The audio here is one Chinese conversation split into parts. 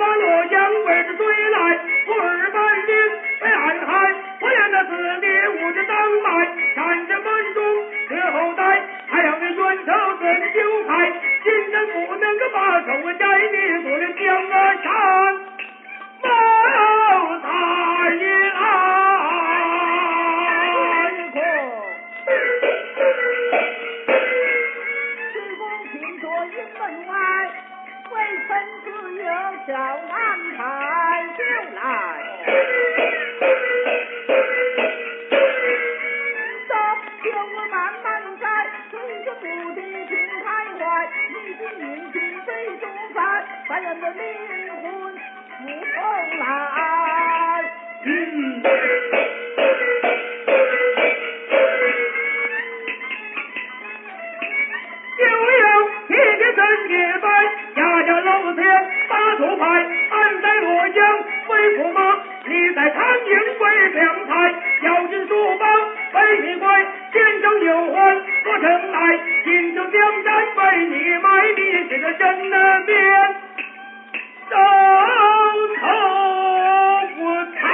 我洛阳为之追来，我二百里北岸海，我愿那四弟无之当麦，山着门中之后代，还要你冤仇怎救开？今天不能够把手摘你，做了江山谋大业徐公听说营门外，为臣自有小安排，就来。就我慢慢在，随着目的去徘徊，你的运气最重在，把人的灵魂不同来。 就有一个真夜白，家家老天把头牌，俺在洛阳为驸马，你在长营为良才，要进书包为你乖，见证有还多成来，今就江山为你买，你是个真的面都头不开。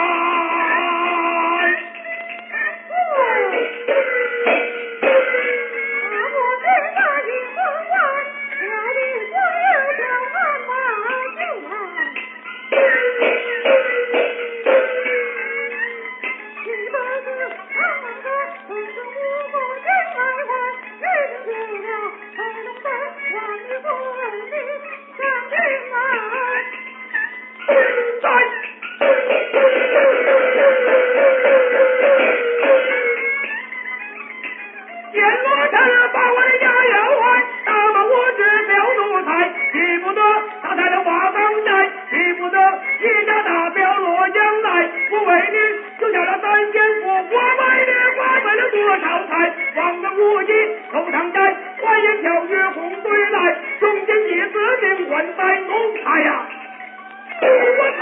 阎罗城把我的家要还，打把我治标奴才，记不得他在了瓦岗寨，记不得一家大表洛阳来，我为你留下了3间府，我为你花费了多少财，望着无意头上摘，花言巧语红对来，中间一字命换在奴才呀，我